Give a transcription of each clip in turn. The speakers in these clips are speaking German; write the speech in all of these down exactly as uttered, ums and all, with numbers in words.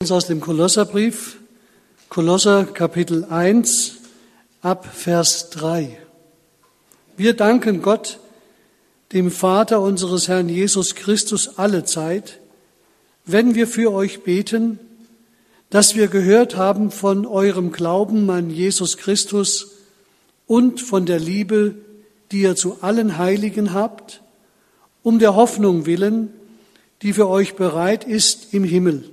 uns aus dem Kolosserbrief, Kolosser Kapitel eins, ab Vers drei. Wir danken Gott, dem Vater unseres Herrn Jesus Christus, allezeit, wenn wir für euch beten, dass wir gehört haben von eurem Glauben an Jesus Christus und von der Liebe, die ihr zu allen Heiligen habt, um der Hoffnung willen, die für euch bereit ist im Himmel.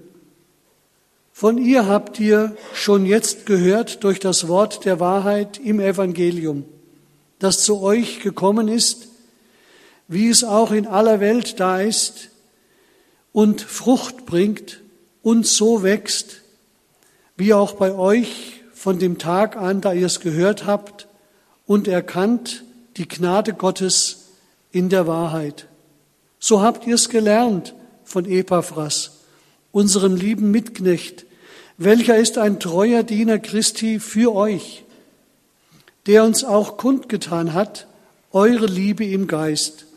Von ihr habt ihr schon jetzt gehört durch das Wort der Wahrheit im Evangelium, das zu euch gekommen ist, wie es auch in aller Welt da ist und Frucht bringt und so wächst, wie auch bei euch von dem Tag an, da ihr es gehört habt und erkannt die Gnade Gottes in der Wahrheit. So habt ihr es gelernt von Epaphras, unserem lieben Mitknecht, welcher ist ein treuer Diener Christi für euch, der uns auch kundgetan hat, eure Liebe im Geist.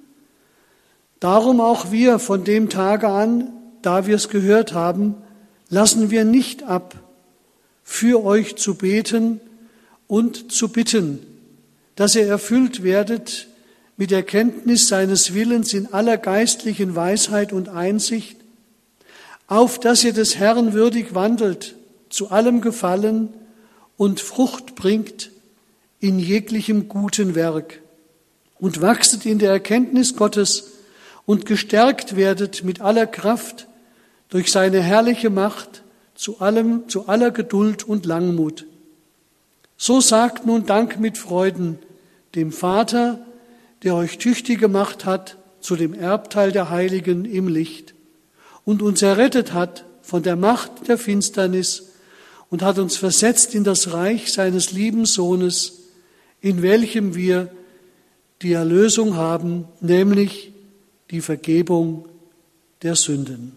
Darum auch wir von dem Tage an, da wir es gehört haben, lassen wir nicht ab, für euch zu beten und zu bitten, dass ihr erfüllt werdet mit der Kenntnis seines Willens in aller geistlichen Weisheit und Einsicht, auf dass ihr des Herrn würdig wandelt, zu allem Gefallen und Frucht bringt in jeglichem guten Werk und wachset in der Erkenntnis Gottes und gestärkt werdet mit aller Kraft durch seine herrliche Macht zu allem, zu aller Geduld und Langmut. So sagt nun Dank mit Freuden dem Vater, der euch tüchtig gemacht hat zu dem Erbteil der Heiligen im Licht und uns errettet hat von der Macht der Finsternis und hat uns versetzt in das Reich seines lieben Sohnes, in welchem wir die Erlösung haben, nämlich die Vergebung der Sünden.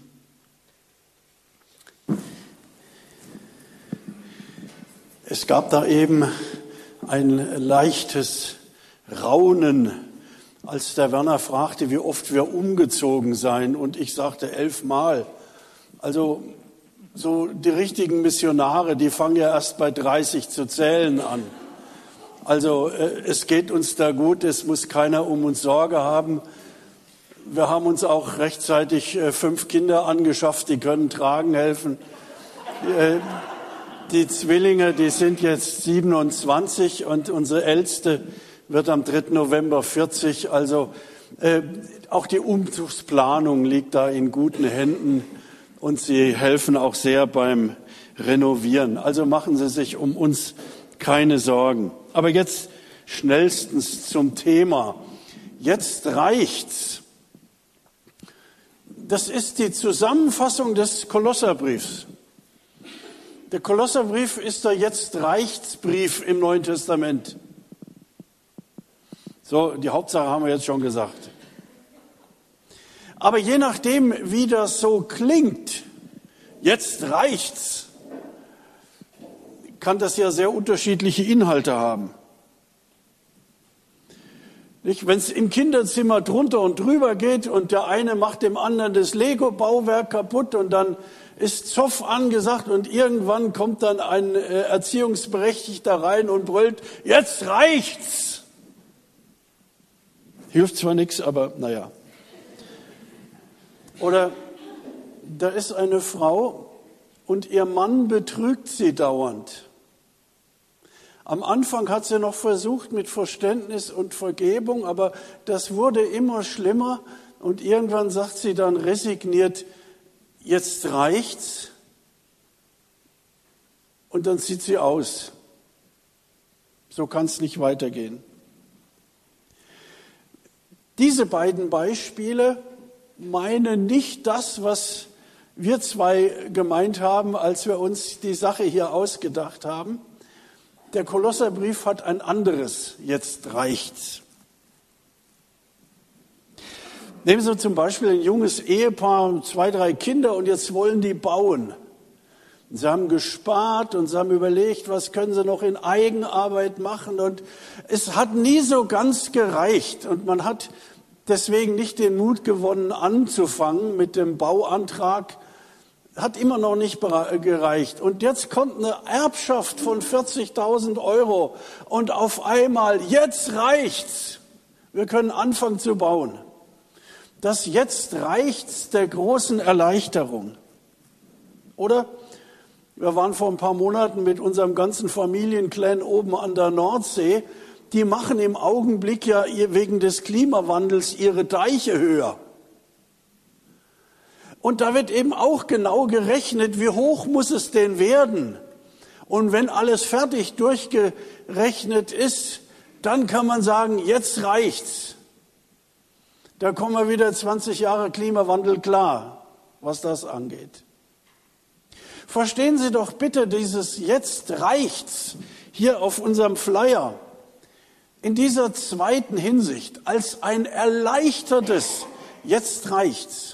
Es gab da eben ein leichtes Raunen, als der Werner fragte, wie oft wir umgezogen seien. Und ich sagte elfmal. Also so die richtigen Missionare, die fangen ja erst bei dreißig zu zählen an. Also äh, es geht uns da gut, es muss keiner um uns Sorge haben. Wir haben uns auch rechtzeitig äh, fünf Kinder angeschafft, die können tragen helfen. Äh, die Zwillinge, die sind jetzt siebenundzwanzig und unsere Älteste wird am dritten November vierzig. Also äh, auch die Umzugsplanung liegt da in guten Händen und sie helfen auch sehr beim Renovieren. Also machen Sie sich um uns keine Sorgen. Aber jetzt schnellstens zum Thema. Jetzt reicht's. Das ist die Zusammenfassung des Kolosserbriefs. Der Kolosserbrief ist der Jetzt reicht's Brief im Neuen Testament. So, die Hauptsache haben wir jetzt schon gesagt. Aber je nachdem, wie das so klingt, jetzt reicht's, kann das ja sehr unterschiedliche Inhalte haben. Wenn es im Kinderzimmer drunter und drüber geht und der eine macht dem anderen das Lego-Bauwerk kaputt und dann ist Zoff angesagt und irgendwann kommt dann ein äh, Erziehungsberechtigter rein und brüllt, jetzt reicht's. Hilft zwar nichts, aber naja. Oder da ist eine Frau und ihr Mann betrügt sie dauernd. Am Anfang hat sie noch versucht mit Verständnis und Vergebung, aber das wurde immer schlimmer und irgendwann sagt sie dann resigniert, jetzt reicht's. Und dann zieht sie aus. So kann es nicht weitergehen. Diese beiden Beispiele meinen nicht das, was wir zwei gemeint haben, als wir uns die Sache hier ausgedacht haben. Der Kolosserbrief hat ein anderes, jetzt reicht's. Nehmen Sie zum Beispiel ein junges Ehepaar, zwei, drei Kinder und jetzt wollen die bauen. Sie haben gespart und sie haben überlegt, was können sie noch in Eigenarbeit machen und es hat nie so ganz gereicht und man hat deswegen nicht den Mut gewonnen anzufangen mit dem Bauantrag, hat immer noch nicht gereicht. Und jetzt kommt eine Erbschaft von vierzigtausend Euro und auf einmal, jetzt reicht's. Wir können anfangen zu bauen. Das jetzt reicht's der großen Erleichterung. Oder? Wir waren vor ein paar Monaten mit unserem ganzen Familienclan oben an der Nordsee. Die machen im Augenblick ja wegen des Klimawandels ihre Deiche höher. Und da wird eben auch genau gerechnet, wie hoch muss es denn werden? Und wenn alles fertig durchgerechnet ist, dann kann man sagen, jetzt reicht's. Da kommen wir wieder zwanzig Jahre Klimawandel klar, was das angeht. Verstehen Sie doch bitte dieses jetzt reicht's hier auf unserem Flyer in dieser zweiten Hinsicht als ein erleichtertes jetzt reicht's.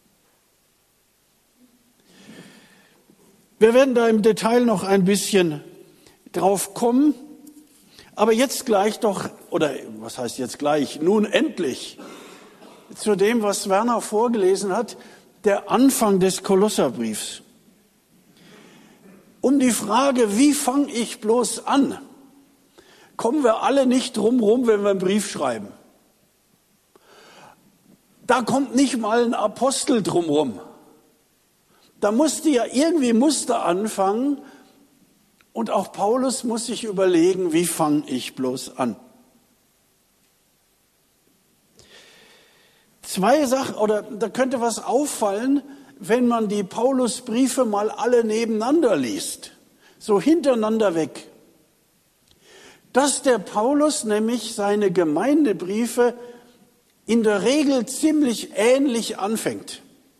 Wir werden da im Detail noch ein bisschen drauf kommen, aber jetzt gleich doch, oder was heißt jetzt gleich, nun endlich zu dem, was Werner vorgelesen hat, der Anfang des Kolosserbriefs. Um die Frage, wie fange ich bloß an, kommen wir alle nicht drum rum, wenn wir einen Brief schreiben. Da kommt nicht mal ein Apostel drum rum. Da musste ja irgendwie Muster anfangen und auch Paulus muss sich überlegen, wie fange ich bloß an. Zwei Sachen, oder da könnte was auffallen, wenn man die Paulusbriefe mal alle nebeneinander liest, so hintereinander weg. Dass der Paulus nämlich seine Gemeindebriefe in der Regel ziemlich ähnlich anfängt.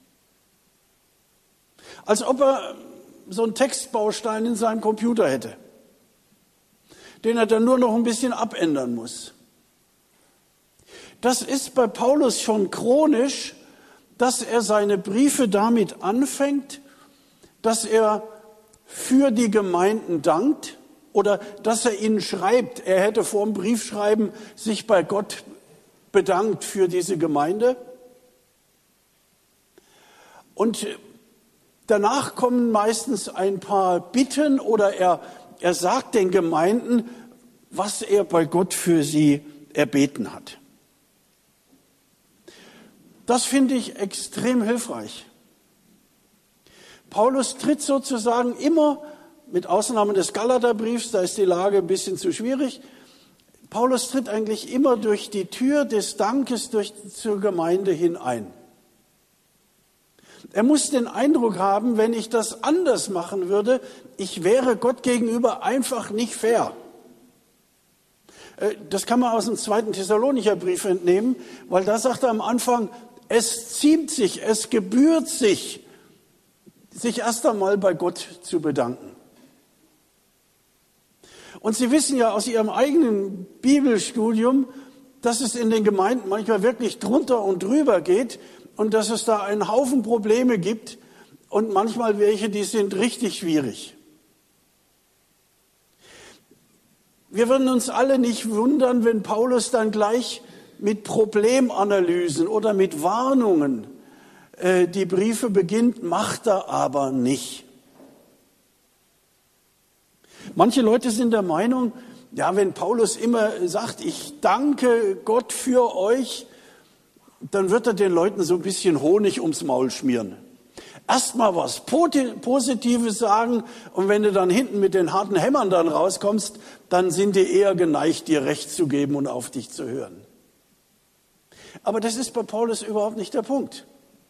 Als ob er so einen Textbaustein in seinem Computer hätte, den er dann nur noch ein bisschen abändern muss. Das ist bei Paulus schon chronisch, dass er seine Briefe damit anfängt, dass er für die Gemeinden dankt oder dass er ihnen schreibt, er hätte vor dem Briefschreiben sich bei Gott bedankt für diese Gemeinde. Und danach kommen meistens ein paar Bitten oder er, er sagt den Gemeinden, was er bei Gott für sie erbeten hat. Das finde ich extrem hilfreich. Paulus tritt sozusagen immer, mit Ausnahme des Galaterbriefs, da ist die Lage ein bisschen zu schwierig, Paulus tritt eigentlich immer durch die Tür des Dankes durch, zur Gemeinde hinein. Er muss den Eindruck haben, wenn ich das anders machen würde, ich wäre Gott gegenüber einfach nicht fair. Das kann man aus dem zweiten Thessalonicher Brief entnehmen, weil da sagt er am Anfang, es ziemt sich, es gebührt sich, sich erst einmal bei Gott zu bedanken. Und Sie wissen ja aus Ihrem eigenen Bibelstudium, dass es in den Gemeinden manchmal wirklich drunter und drüber geht und dass es da einen Haufen Probleme gibt und manchmal welche, die sind richtig schwierig. Wir würden uns alle nicht wundern, wenn Paulus dann gleich mit Problemanalysen oder mit Warnungen äh, die Briefe beginnt, macht er aber nicht. Manche Leute sind der Meinung, ja, wenn Paulus immer sagt, ich danke Gott für euch, dann wird er den Leuten so ein bisschen Honig ums Maul schmieren. Erstmal was Positives sagen und wenn du dann hinten mit den harten Hämmern dann rauskommst, dann sind die eher geneigt, dir Recht zu geben und auf dich zu hören. Aber das ist bei Paulus überhaupt nicht der Punkt.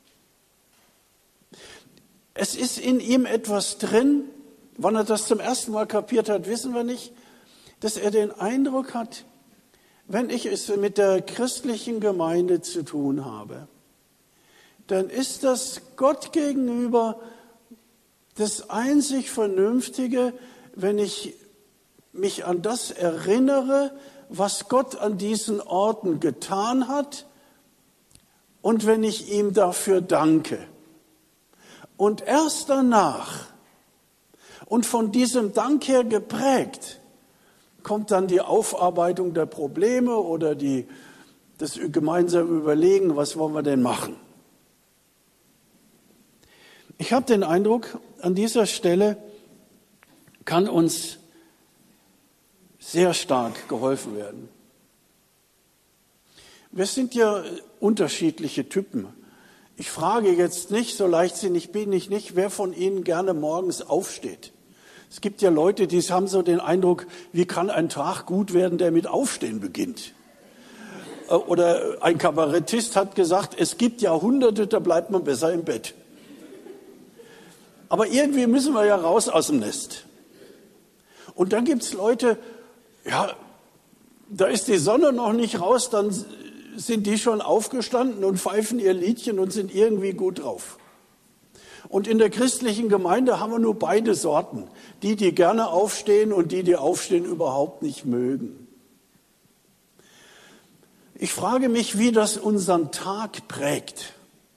Es ist in ihm etwas drin, wann er das zum ersten Mal kapiert hat, wissen wir nicht, dass er den Eindruck hat, wenn ich es mit der christlichen Gemeinde zu tun habe, dann ist das Gott gegenüber das einzig Vernünftige, wenn ich mich an das erinnere, was Gott an diesen Orten getan hat und wenn ich ihm dafür danke. Und erst danach und von diesem Dank her geprägt, kommt dann die Aufarbeitung der Probleme oder die, das gemeinsame Überlegen, was wollen wir denn machen. Ich habe den Eindruck, an dieser Stelle kann uns sehr stark geholfen werden. Wir sind ja unterschiedliche Typen. Ich frage jetzt nicht, so leichtsinnig bin ich nicht, wer von Ihnen gerne morgens aufsteht. Es gibt ja Leute, die haben so den Eindruck, wie kann ein Tag gut werden, der mit Aufstehen beginnt. Oder ein Kabarettist hat gesagt, es gibt Jahrhunderte, da bleibt man besser im Bett. Aber irgendwie müssen wir ja raus aus dem Nest. Und dann gibt es Leute, ja, da ist die Sonne noch nicht raus, dann sind die schon aufgestanden und pfeifen ihr Liedchen und sind irgendwie gut drauf. Und in der christlichen Gemeinde haben wir nur beide Sorten. Die, die gerne aufstehen und die, die aufstehen überhaupt nicht mögen. Ich frage mich, wie das unseren Tag prägt.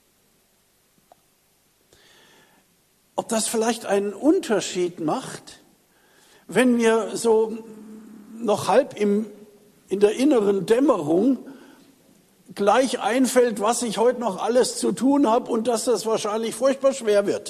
Ob das vielleicht einen Unterschied macht, wenn mir so noch halb im, in der inneren Dämmerung gleich einfällt, was ich heute noch alles zu tun habe und dass das wahrscheinlich furchtbar schwer wird.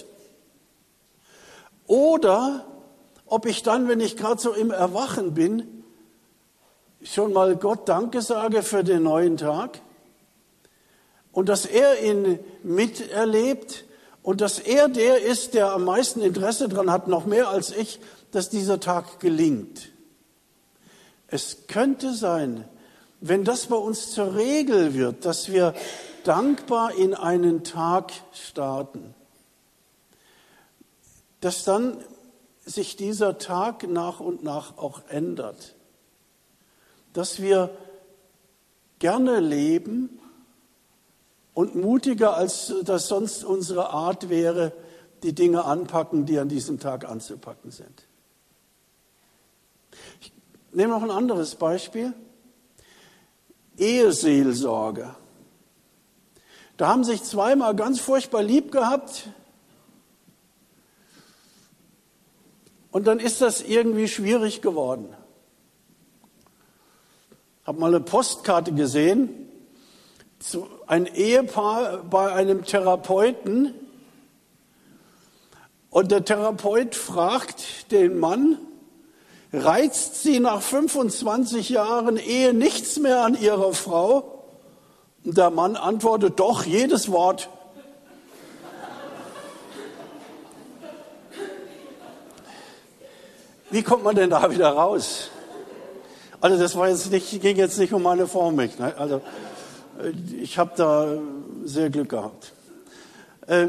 Oder ob ich dann, wenn ich gerade so im Erwachen bin, schon mal Gott Danke sage für den neuen Tag und dass er ihn miterlebt und dass er der ist, der am meisten Interesse daran hat, noch mehr als ich, dass dieser Tag gelingt. Es könnte sein, wenn das bei uns zur Regel wird, dass wir dankbar in einen Tag starten, dass dann sich dieser Tag nach und nach auch ändert, dass wir gerne leben und mutiger, als das sonst unsere Art wäre, die Dinge anpacken, die an diesem Tag anzupacken sind. Ich nehme noch ein anderes Beispiel. Eheseelsorge. Da haben sich zweimal ganz furchtbar lieb gehabt und dann ist das irgendwie schwierig geworden. Ich habe mal eine Postkarte gesehen, ein Ehepaar bei einem Therapeuten und der Therapeut fragt den Mann, reizt sie nach fünfundzwanzig Jahren Ehe nichts mehr an ihrer Frau? Und der Mann antwortet, doch, jedes Wort. Wie kommt man denn da wieder raus? Also das war jetzt nicht, ging jetzt nicht um meine Frau mich. Ne? Also ich habe da sehr Glück gehabt. Äh,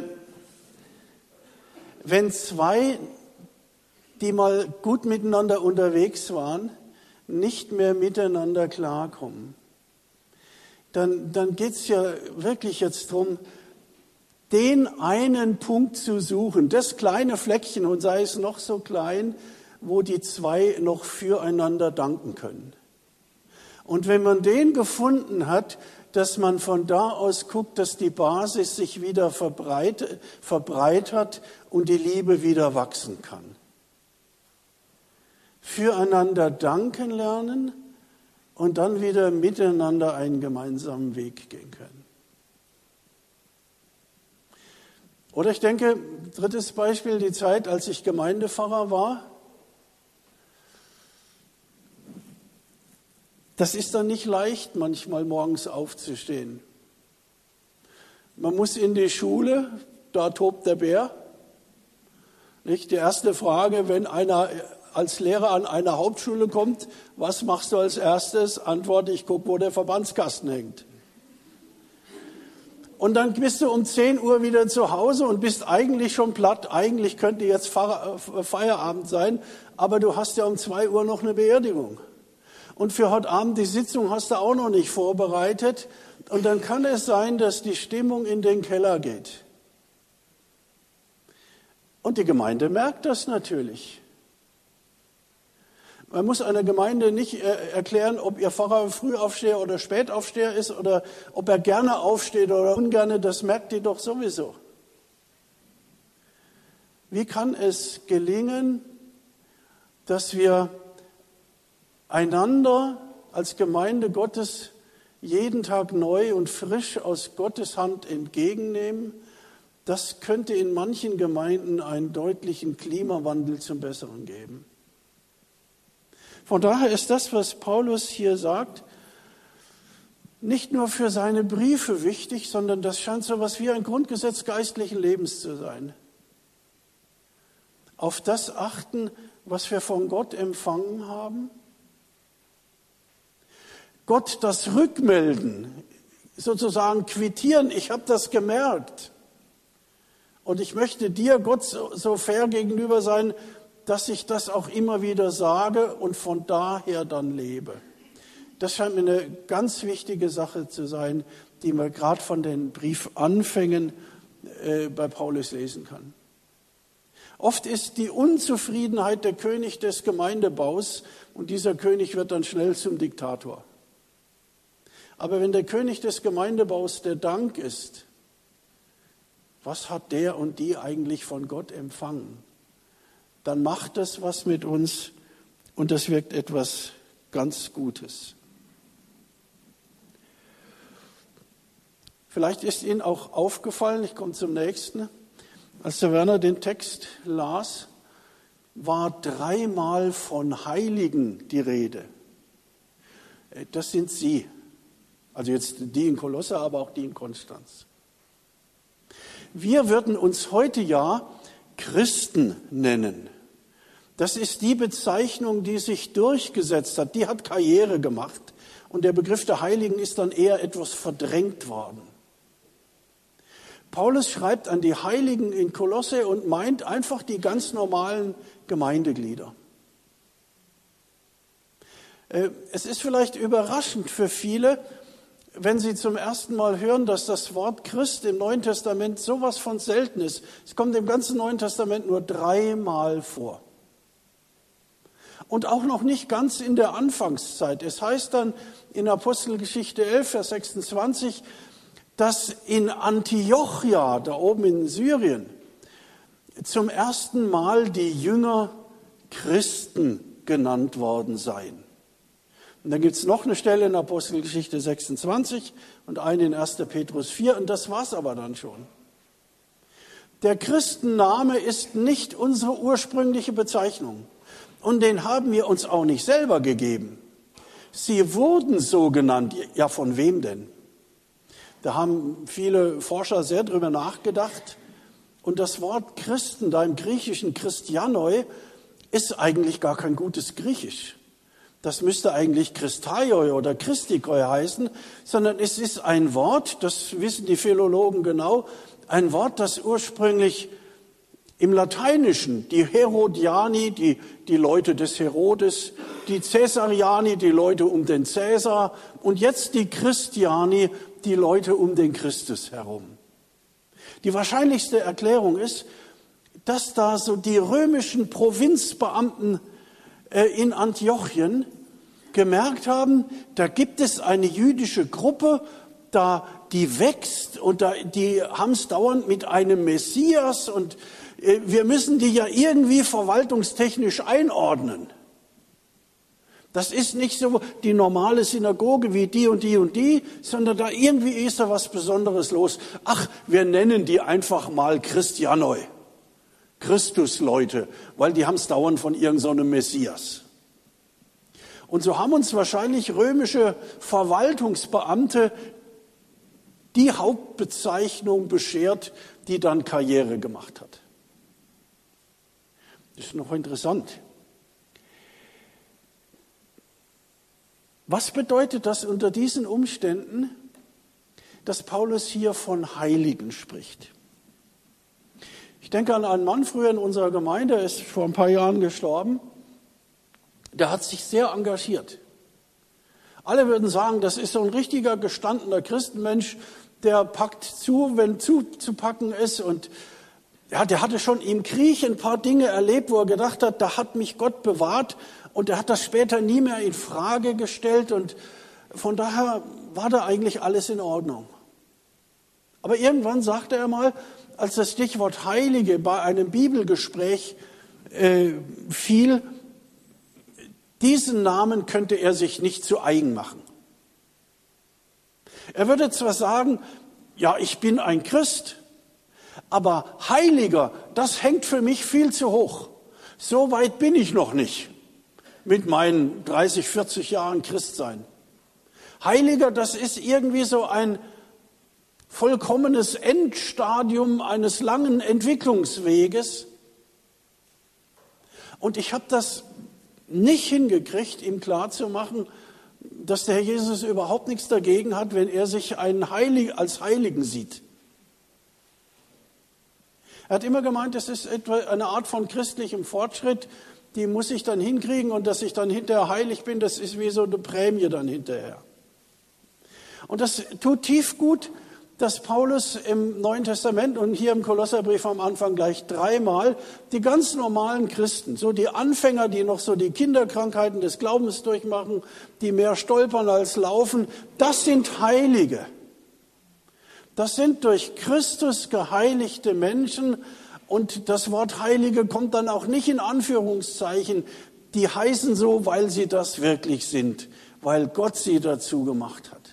wenn zwei, die mal gut miteinander unterwegs waren, nicht mehr miteinander klarkommen, dann, dann geht es ja wirklich jetzt darum, den einen Punkt zu suchen, das kleine Fleckchen, und sei es noch so klein, wo die zwei noch füreinander danken können. Und wenn man den gefunden hat, dass man von da aus guckt, dass die Basis sich wieder verbreitet, verbreitert und die Liebe wieder wachsen kann. Füreinander danken lernen und dann wieder miteinander einen gemeinsamen Weg gehen können. Oder ich denke, drittes Beispiel, die Zeit, als ich Gemeindepfarrer war. Das ist dann nicht leicht, manchmal morgens aufzustehen. Man muss in die Schule, da tobt der Bär. Nicht? Die erste Frage, wenn einer als Lehrer an einer Hauptschule kommt, was machst du als erstes? Antworte, ich gucke, wo der Verbandskasten hängt. Und dann bist du um zehn Uhr wieder zu Hause und bist eigentlich schon platt. Eigentlich könnte jetzt Feierabend sein, aber du hast ja um zwei Uhr noch eine Beerdigung. Und für heute Abend die Sitzung hast du auch noch nicht vorbereitet. Und dann kann es sein, dass die Stimmung in den Keller geht. Und die Gemeinde merkt das natürlich. Man muss einer Gemeinde nicht erklären, ob ihr Pfarrer Frühaufsteher oder Spätaufsteher ist oder ob er gerne aufsteht oder ungerne. Das merkt die doch sowieso. Wie kann es gelingen, dass wir einander als Gemeinde Gottes jeden Tag neu und frisch aus Gottes Hand entgegennehmen, das könnte in manchen Gemeinden einen deutlichen Klimawandel zum Besseren geben. Von daher ist das, was Paulus hier sagt, nicht nur für seine Briefe wichtig, sondern das scheint so etwas wie ein Grundgesetz geistlichen Lebens zu sein. Auf das achten, was wir von Gott empfangen haben. Gott das rückmelden, sozusagen quittieren, ich habe das gemerkt. Und ich möchte dir, Gott, so fair gegenüber sein, dass ich das auch immer wieder sage und von daher dann lebe. Das scheint mir eine ganz wichtige Sache zu sein, die man gerade von den Briefanfängen äh, bei Paulus lesen kann. Oft ist die Unzufriedenheit der König des Gemeindebaus und dieser König wird dann schnell zum Diktator. Aber wenn der König des Gemeindebaus der Dank ist, was hat der und die eigentlich von Gott empfangen, dann macht das was mit uns und das wirkt etwas ganz Gutes. Vielleicht ist Ihnen auch aufgefallen, ich komme zum nächsten, als der Werner den Text las, war dreimal von Heiligen die Rede. Das sind Sie. Also jetzt die in Kolosse, aber auch die in Konstanz. Wir würden uns heute ja Christen nennen. Das ist die Bezeichnung, die sich durchgesetzt hat. Die hat Karriere gemacht. Und der Begriff der Heiligen ist dann eher etwas verdrängt worden. Paulus schreibt an die Heiligen in Kolosse und meint einfach die ganz normalen Gemeindeglieder. Es ist vielleicht überraschend für viele, wenn sie zum ersten Mal hören, dass das Wort Christ im Neuen Testament sowas von selten ist. Es kommt im ganzen Neuen Testament nur dreimal vor. Und auch noch nicht ganz in der Anfangszeit. Es heißt dann in Apostelgeschichte elf, Vers sechsundzwanzig, dass in Antiochia, da oben in Syrien, zum ersten Mal die Jünger Christen genannt worden seien. Und dann gibt es noch eine Stelle in Apostelgeschichte sechsundzwanzig und eine in erster Petrus vier und das war's aber dann schon. Der Christenname ist nicht unsere ursprüngliche Bezeichnung und den haben wir uns auch nicht selber gegeben. Sie wurden so genannt. Ja, von wem denn? Da haben viele Forscher sehr drüber nachgedacht und das Wort Christen, da im Griechischen Christianoi, ist eigentlich gar kein gutes Griechisch. Das müsste eigentlich Christaioi oder Christikoi heißen, sondern es ist ein Wort, das wissen die Philologen genau, ein Wort, das ursprünglich im Lateinischen, die Herodiani, die, die Leute des Herodes, die Caesariani, die Leute um den Caesar und jetzt die Christiani, die Leute um den Christus herum. Die wahrscheinlichste Erklärung ist, dass da so die römischen Provinzbeamten in Antiochien gemerkt haben, da gibt es eine jüdische Gruppe, da die wächst und da, die haben es dauernd mit einem Messias und wir müssen die ja irgendwie verwaltungstechnisch einordnen. Das ist nicht so die normale Synagoge wie die und die und die, sondern da irgendwie ist da was Besonderes los. Ach, wir nennen die einfach mal Christianoi, Christusleute, weil die haben es dauernd von irgend so einem Messias. Und so haben uns wahrscheinlich römische Verwaltungsbeamte die Hauptbezeichnung beschert, die dann Karriere gemacht hat. Das ist noch interessant. Was bedeutet das unter diesen Umständen, dass Paulus hier von Heiligen spricht? Ich denke an einen Mann früher in unserer Gemeinde, er ist vor ein paar Jahren gestorben. Der hat sich sehr engagiert. Alle würden sagen, das ist so ein richtiger gestandener Christenmensch, der packt zu, wenn zuzupacken ist. Und ja, der hatte schon im Krieg ein paar Dinge erlebt, wo er gedacht hat, da hat mich Gott bewahrt. Und er hat das später nie mehr in Frage gestellt. Und von daher war da eigentlich alles in Ordnung. Aber irgendwann sagte er mal, als das Stichwort Heilige bei einem Bibelgespräch äh, fiel, diesen Namen könnte er sich nicht zu eigen machen. Er würde zwar sagen, ja, ich bin ein Christ, Aber Heiliger, das hängt für mich viel zu hoch. So weit bin ich noch nicht mit meinen dreißig, vierzig Jahren Christsein. Heiliger, das ist irgendwie so ein vollkommenes Endstadium eines langen Entwicklungsweges. Und ich habe das nicht hingekriegt, ihm klarzumachen, dass der Herr Jesus überhaupt nichts dagegen hat, wenn er sich einen Heilig, als Heiligen sieht. Er hat immer gemeint, das ist etwa eine Art von christlichem Fortschritt, die muss ich dann hinkriegen und dass ich dann hinterher heilig bin, das ist wie so eine Prämie dann hinterher. Und das tut tief gut, dass Paulus im Neuen Testament und hier im Kolosserbrief am Anfang gleich dreimal die ganz normalen Christen, so die Anfänger, die noch so die Kinderkrankheiten des Glaubens durchmachen, die mehr stolpern als laufen, das sind Heilige. Das sind durch Christus geheiligte Menschen und das Wort Heilige kommt dann auch nicht in Anführungszeichen. Die heißen so, weil sie das wirklich sind, weil Gott sie dazu gemacht hat.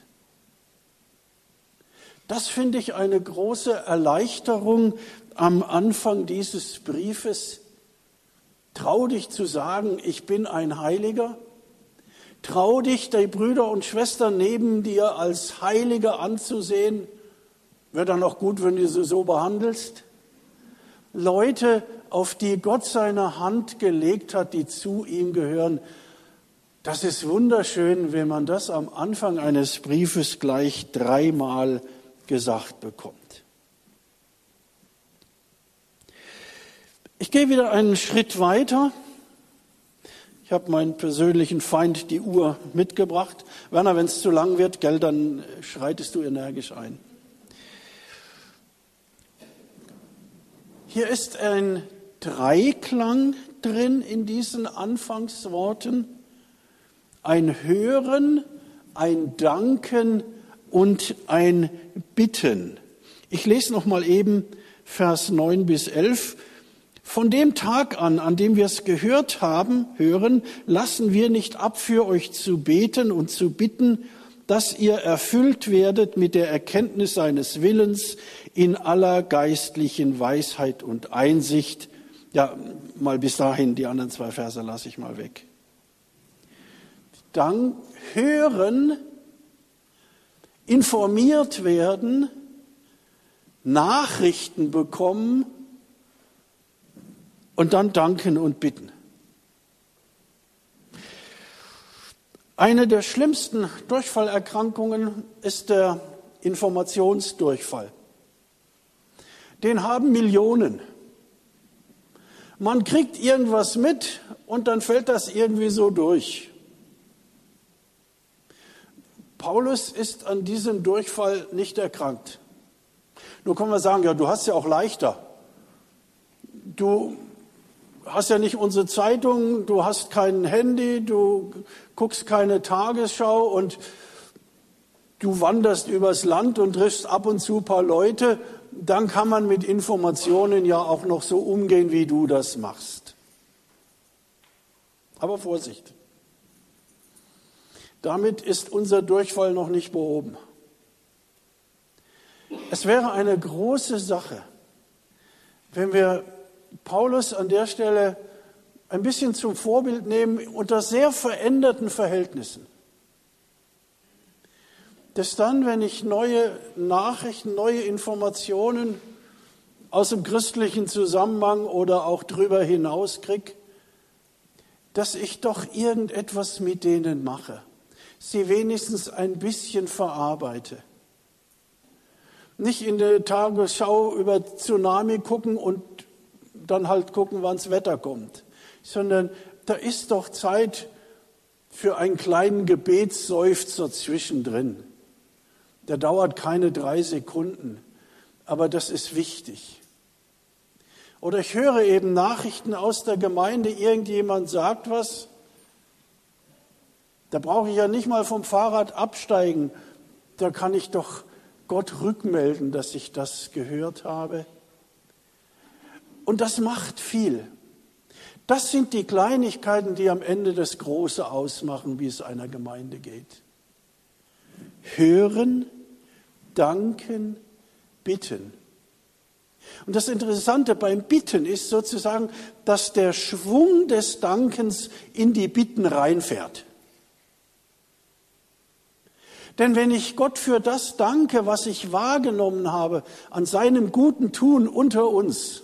Das finde ich eine große Erleichterung am Anfang dieses Briefes. Trau dich zu sagen, ich bin ein Heiliger. Trau dich, die Brüder und Schwestern neben dir als Heilige anzusehen. Wäre dann auch gut, wenn du sie so behandelst. Leute, auf die Gott seine Hand gelegt hat, die zu ihm gehören. Das ist wunderschön, wenn man das am Anfang eines Briefes gleich dreimal gesagt bekommt. Ich gehe wieder einen Schritt weiter. Ich habe meinen persönlichen Feind, die Uhr, mitgebracht. Werner, wenn es zu lang wird, gell, dann schreitest du energisch ein. Hier ist ein Dreiklang drin in diesen Anfangsworten. Ein Hören, ein Danken und ein Bitten. Ich lese noch mal eben Vers neun bis elf. Von dem Tag an, an dem wir es gehört haben, hören, lassen wir nicht ab, für euch zu beten und zu bitten, dass ihr erfüllt werdet mit der Erkenntnis seines Willens in aller geistlichen Weisheit und Einsicht. Ja, mal bis dahin, die anderen zwei Verse lasse ich mal weg. Dann hören, informiert werden, Nachrichten bekommen und dann danken und bitten. Eine der schlimmsten Durchfallerkrankungen ist der Informationsdurchfall. Den haben Millionen. Man kriegt irgendwas mit und dann fällt das irgendwie so durch. Paulus ist an diesem Durchfall nicht erkrankt. Nur können wir sagen, ja, du hast ja auch leichter. Du hast ja nicht unsere Zeitung, du hast kein Handy, du guckst keine Tagesschau und du wanderst übers Land und triffst ab und zu ein paar Leute. Dann kann man mit Informationen ja auch noch so umgehen, wie du das machst. Aber Vorsicht. Damit ist unser Durchfall noch nicht behoben. Es wäre eine große Sache, wenn wir Paulus an der Stelle ein bisschen zum Vorbild nehmen unter sehr veränderten Verhältnissen. Dass dann, wenn ich neue Nachrichten, neue Informationen aus dem christlichen Zusammenhang oder auch darüber hinaus kriege, dass ich doch irgendetwas mit denen mache. Sie wenigstens ein bisschen verarbeite. Nicht in der Tagesschau über Tsunami gucken und dann halt gucken, wann das Wetter kommt, sondern da ist doch Zeit für einen kleinen Gebetsseufzer zwischendrin. Der dauert keine drei Sekunden, aber das ist wichtig. Oder ich höre eben Nachrichten aus der Gemeinde, irgendjemand sagt was. Da brauche ich ja nicht mal vom Fahrrad absteigen. Da kann ich doch Gott rückmelden, dass ich das gehört habe. Und das macht viel. Das sind die Kleinigkeiten, die am Ende das Große ausmachen, wie es einer Gemeinde geht. Hören, danken, bitten. Und das Interessante beim Bitten ist sozusagen, dass der Schwung des Dankens in die Bitten reinfährt. Denn wenn ich Gott für das danke, was ich wahrgenommen habe, an seinem guten Tun unter uns,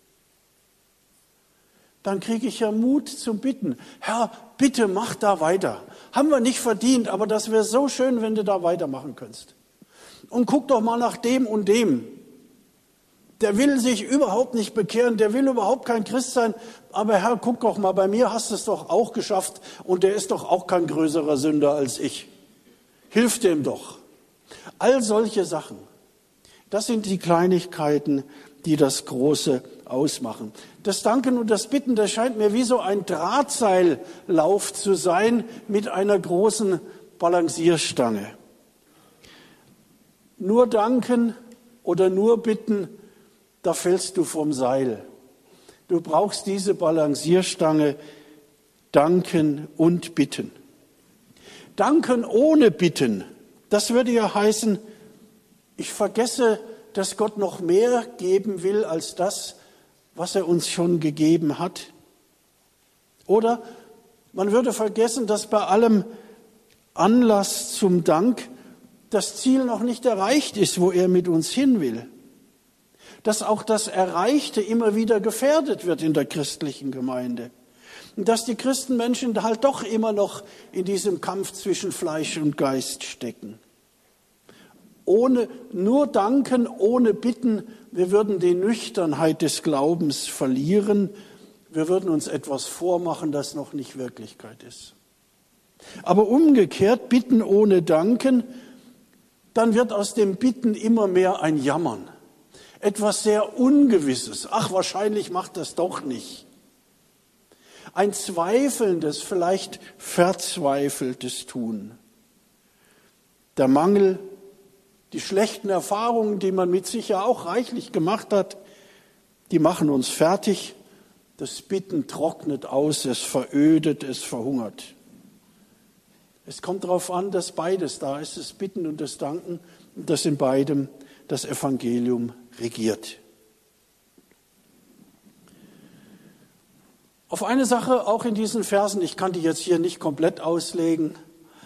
dann kriege ich ja Mut zum Bitten. Herr, bitte mach da weiter. Haben wir nicht verdient, aber das wäre so schön, wenn du da weitermachen könntest. Und guck doch mal nach dem und dem. Der will sich überhaupt nicht bekehren, der will überhaupt kein Christ sein. Aber Herr, guck doch mal, bei mir hast du es doch auch geschafft und der ist doch auch kein größerer Sünder als ich. Hilf dem doch. All solche Sachen, das sind die Kleinigkeiten, die das Große ausmachen. Das Danken und das Bitten, das scheint mir wie so ein Drahtseillauf zu sein mit einer großen Balancierstange. Nur danken oder nur bitten, da fällst du vom Seil. Du brauchst diese Balancierstange, danken und bitten. Danken ohne bitten, das würde ja heißen, ich vergesse, dass Gott noch mehr geben will als das, was er uns schon gegeben hat. Oder man würde vergessen, dass bei allem Anlass zum Dank das Ziel noch nicht erreicht ist, wo er mit uns hin will. Dass auch das Erreichte immer wieder gefährdet wird in der christlichen Gemeinde. Und dass die Christenmenschen halt doch immer noch in diesem Kampf zwischen Fleisch und Geist stecken. Ohne, nur danken, ohne bitten, wir würden die Nüchternheit des Glaubens verlieren. Wir würden uns etwas vormachen, das noch nicht Wirklichkeit ist. Aber umgekehrt, bitten ohne danken, dann wird aus dem Bitten immer mehr ein Jammern. Etwas sehr Ungewisses. Ach, wahrscheinlich macht das doch nicht. Ein zweifelndes, vielleicht verzweifeltes Tun. Der Mangel, die schlechten Erfahrungen, die man mit sich ja auch reichlich gemacht hat, die machen uns fertig. Das Bitten trocknet aus, es verödet, es verhungert. Es kommt darauf an, dass beides da ist, das Bitten und das Danken, und dass in beidem das Evangelium regiert. Auf eine Sache auch in diesen Versen, ich kann die jetzt hier nicht komplett auslegen,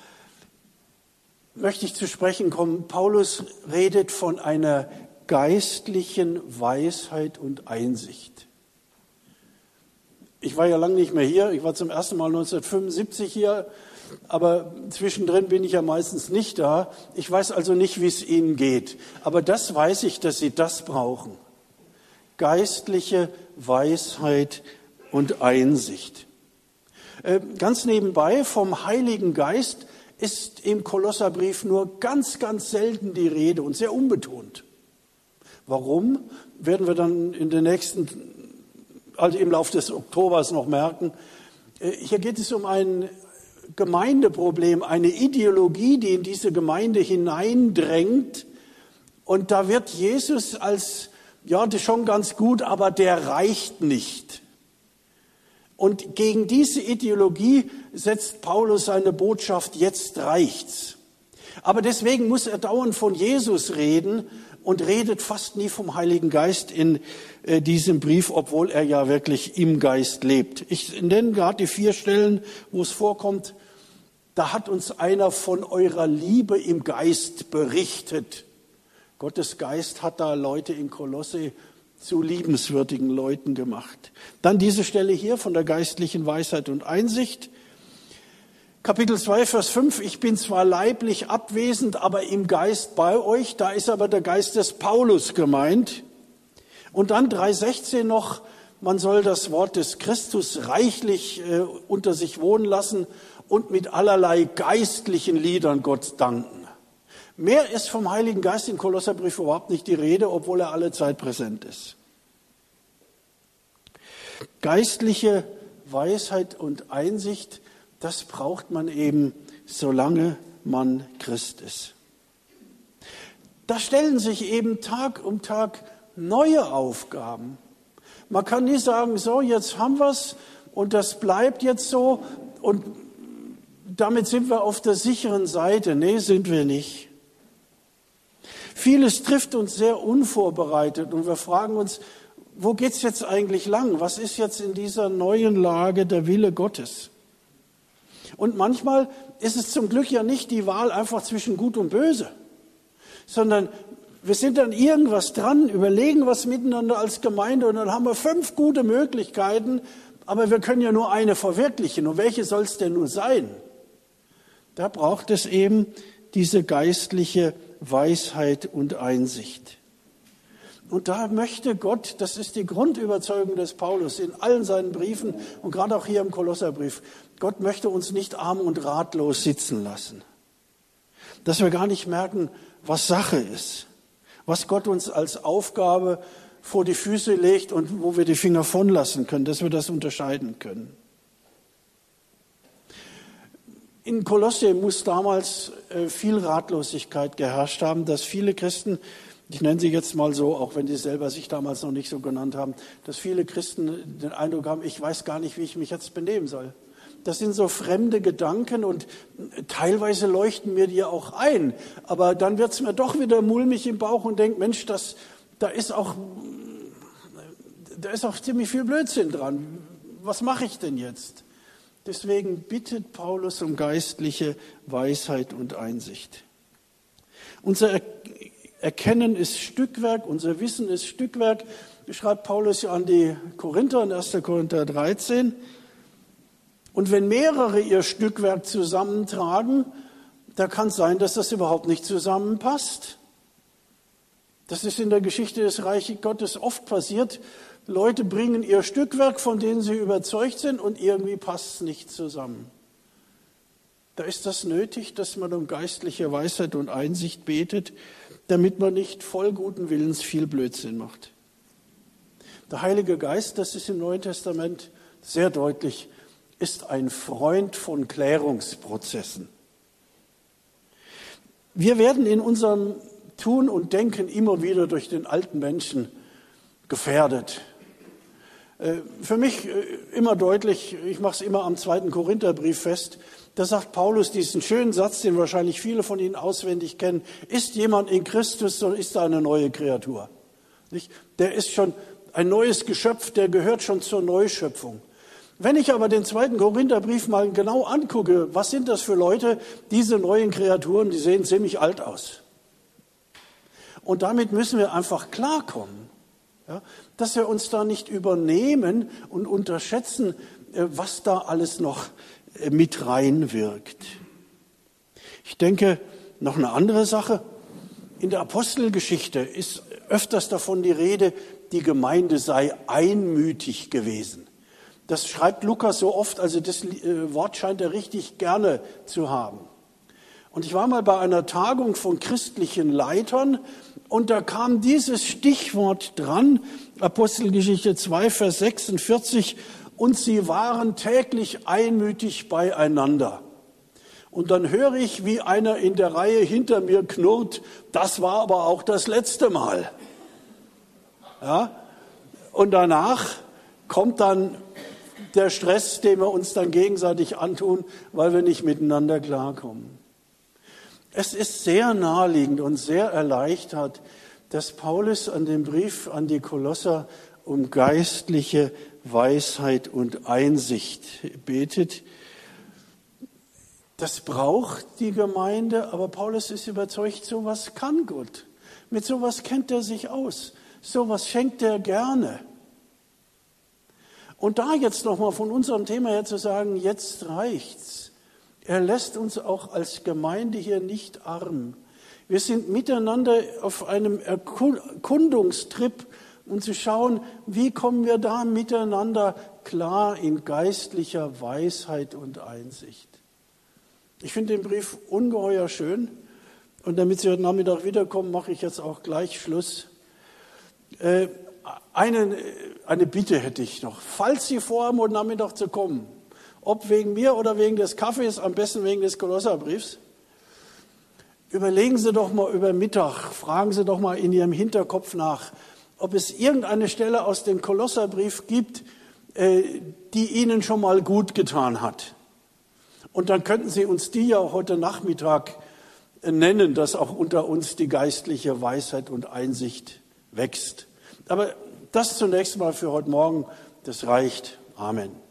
möchte ich zu sprechen kommen. Paulus redet von einer geistlichen Weisheit und Einsicht. Ich war ja lange nicht mehr hier, ich war zum ersten Mal neunzehnhundertfünfundsiebzig hier, aber zwischendrin bin ich ja meistens nicht da. Ich weiß also nicht, wie es Ihnen geht. Aber das weiß ich, dass Sie das brauchen. Geistliche Weisheit und Einsicht. Ganz nebenbei, vom Heiligen Geist ist im Kolosserbrief nur ganz, ganz selten die Rede und sehr unbetont. Warum? Werden wir dann in den nächsten, also im Laufe des Oktobers noch merken. Hier geht es um ein Gemeindeproblem, eine Ideologie, die in diese Gemeinde hineindrängt. Und da wird Jesus als, ja, das ist schon ganz gut, aber der reicht nicht. Und gegen diese Ideologie setzt Paulus seine Botschaft, jetzt reicht's. Aber deswegen muss er dauernd von Jesus reden und redet fast nie vom Heiligen Geist in äh, diesem Brief, obwohl er ja wirklich im Geist lebt. Ich nenne gerade die vier Stellen, wo es vorkommt. Da hat uns einer von eurer Liebe im Geist berichtet. Gottes Geist hat da Leute in Kolosse zu liebenswürdigen Leuten gemacht. Dann diese Stelle hier von der geistlichen Weisheit und Einsicht. Kapitel zwei, Vers fünf, ich bin zwar leiblich abwesend, aber im Geist bei euch. Da ist aber der Geist des Paulus gemeint. Und dann drei sechzehn noch, man soll das Wort des Christus reichlich äh, unter sich wohnen lassen und mit allerlei geistlichen Liedern Gott danken. Mehr ist vom Heiligen Geist im Kolosserbrief überhaupt nicht die Rede, obwohl er alle Zeit präsent ist. Geistliche Weisheit und Einsicht, das braucht man eben, solange man Christ ist. Da stellen sich eben Tag um Tag neue Aufgaben. Man kann nie sagen, so, jetzt haben wir es und das bleibt jetzt so und damit sind wir auf der sicheren Seite. Nee, sind wir nicht. Vieles trifft uns sehr unvorbereitet und wir fragen uns, wo geht's jetzt eigentlich lang? Was ist jetzt in dieser neuen Lage der Wille Gottes? Und manchmal ist es zum Glück ja nicht die Wahl einfach zwischen Gut und Böse, sondern wir sind an irgendwas dran, überlegen was miteinander als Gemeinde und dann haben wir fünf gute Möglichkeiten, aber wir können ja nur eine verwirklichen. Und welche soll es denn nur sein? Da braucht es eben diese geistliche Weisheit und Einsicht. Und da möchte Gott, das ist die Grundüberzeugung des Paulus in allen seinen Briefen und gerade auch hier im Kolosserbrief, Gott möchte uns nicht arm und ratlos sitzen lassen. Dass wir gar nicht merken, was Sache ist, was Gott uns als Aufgabe vor die Füße legt und wo wir die Finger von lassen können, dass wir das unterscheiden können. In Kolosse muss damals viel Ratlosigkeit geherrscht haben, dass viele Christen, ich nenne sie jetzt mal so, auch wenn sie selber sich damals noch nicht so genannt haben, dass viele Christen den Eindruck haben, ich weiß gar nicht, wie ich mich jetzt benehmen soll. Das sind so fremde Gedanken und teilweise leuchten mir die auch ein. Aber dann wird es mir doch wieder mulmig im Bauch und denke, Mensch, das, da ist auch, da ist auch ziemlich viel Blödsinn dran. Was mache ich denn jetzt? Deswegen bittet Paulus um geistliche Weisheit und Einsicht. Unser Erkennen ist Stückwerk, unser Wissen ist Stückwerk. Schreibt Paulus ja an die Korinther in erster Korinther dreizehn. Und wenn mehrere ihr Stückwerk zusammentragen, da kann es sein, dass das überhaupt nicht zusammenpasst. Das ist in der Geschichte des Reiches Gottes oft passiert. Leute bringen ihr Stückwerk, von denen sie überzeugt sind, und irgendwie passt es nicht zusammen. Da ist das nötig, dass man um geistliche Weisheit und Einsicht betet, damit man nicht voll guten Willens viel Blödsinn macht. Der Heilige Geist, das ist im Neuen Testament sehr deutlich, ist ein Freund von Klärungsprozessen. Wir werden in unserem Tun und Denken immer wieder durch den alten Menschen gefährdet. Für mich immer deutlich, ich mache es immer am zweiten Korintherbrief fest, da sagt Paulus diesen schönen Satz, den wahrscheinlich viele von Ihnen auswendig kennen: Ist jemand in Christus, so ist er eine neue Kreatur. Nicht? Der ist schon ein neues Geschöpf, der gehört schon zur Neuschöpfung. Wenn ich aber den zweiten Korintherbrief mal genau angucke, was sind das für Leute, diese neuen Kreaturen, die sehen ziemlich alt aus. Und damit müssen wir einfach klarkommen, ja, dass wir uns da nicht übernehmen und unterschätzen, was da alles noch mit reinwirkt. Ich denke, noch eine andere Sache. In der Apostelgeschichte ist öfters davon die Rede, die Gemeinde sei einmütig gewesen. Das schreibt Lukas so oft, also das Wort scheint er richtig gerne zu haben. Und ich war mal bei einer Tagung von christlichen Leitern und da kam dieses Stichwort dran, Apostelgeschichte zwei, Vers sechsundvierzig, und sie waren täglich einmütig beieinander. Und dann höre ich, wie einer in der Reihe hinter mir knurrt, das war aber auch das letzte Mal. Ja? Und danach kommt dann der Stress, den wir uns dann gegenseitig antun, weil wir nicht miteinander klarkommen. Es ist sehr naheliegend und sehr erleichtert, dass Paulus an dem Brief an die Kolosser um geistliche Weisheit und Einsicht betet. Das braucht die Gemeinde, aber Paulus ist überzeugt, sowas kann Gott. Mit sowas kennt er sich aus. Sowas schenkt er gerne. Und da jetzt nochmal von unserem Thema her zu sagen, jetzt reicht's. Er lässt uns auch als Gemeinde hier nicht arm. Wir sind miteinander auf einem Erkundungstrip, um zu schauen, wie kommen wir da miteinander klar in geistlicher Weisheit und Einsicht. Ich finde den Brief ungeheuer schön und damit Sie heute Nachmittag wiederkommen, mache ich jetzt auch gleich Schluss. Äh, eine, eine Bitte hätte ich noch. Falls Sie vorhaben, heute Nachmittag zu kommen, ob wegen mir oder wegen des Kaffees, am besten wegen des Kolosserbriefs, überlegen Sie doch mal über Mittag, fragen Sie doch mal in Ihrem Hinterkopf nach, ob es irgendeine Stelle aus dem Kolosserbrief gibt, äh, die Ihnen schon mal gut getan hat. Und dann könnten Sie uns die ja heute Nachmittag nennen, dass auch unter uns die geistliche Weisheit und Einsicht wächst. Aber das zunächst mal für heute Morgen, das reicht. Amen.